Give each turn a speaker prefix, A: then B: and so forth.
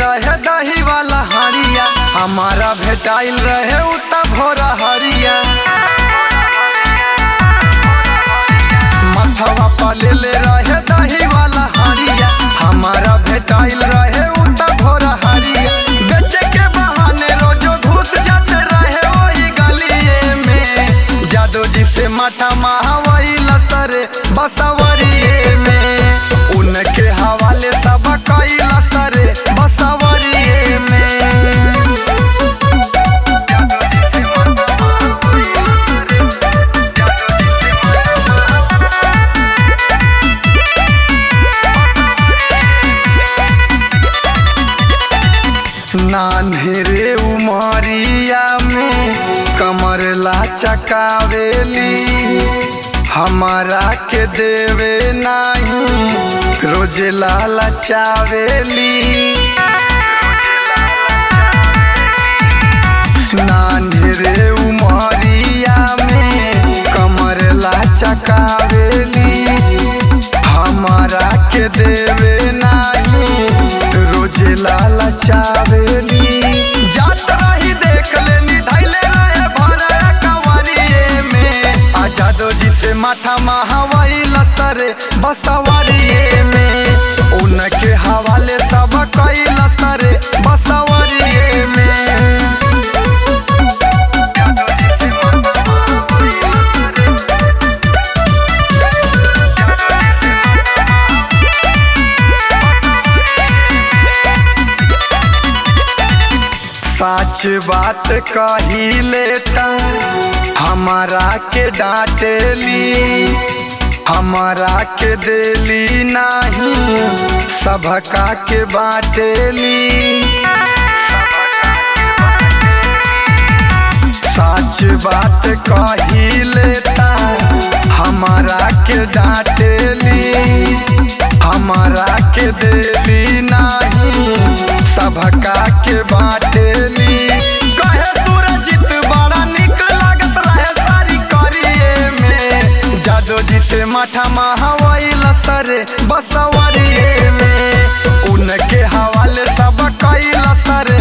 A: रहे दही वाला हरिया, हमारा भेटाइल रहे उता भोरा हरिया। मथवा पलेले रहे दही वाला हरिया, हमारा भेटाइल रहे उता भोरा हरिया। बेचे के बहाने रोजो घुस जाते रहे वही गलिए में। जादू जी से माथा महावैल सरे बसवरिए में, उनके हवाले सब कैल सरे बसवरिए में। नान्हेरे उमरिया में कमर ला चकावेली, हमारा के देवे नहीं रोजे लाला चावेली। नान्हेरे उमरिया में कमर ला चकावेली, हमारा के देवे नहीं रोजे लाला चावेली। जात रही देख लेनी धैले रहे भरा कंवरिए में। आजादो जी से माथा महावैल सरे बसवरिए में, उनके हवाले सब कैल सरे बसवरिए में। सच बात कही लेता हमारा के डांटेली, हमारा के देली नहीं सबका के बाटेली। सच बात कही लेता हमारा के डांटेली, हमारा के देली नहीं सबका के बाटेली। कहे सूरजीत बड़ा निक लागत रहे सारी करिए में। जादू जी से माथा महावैल सरे बसवरिए में, उनके हवाले सब कैल सरे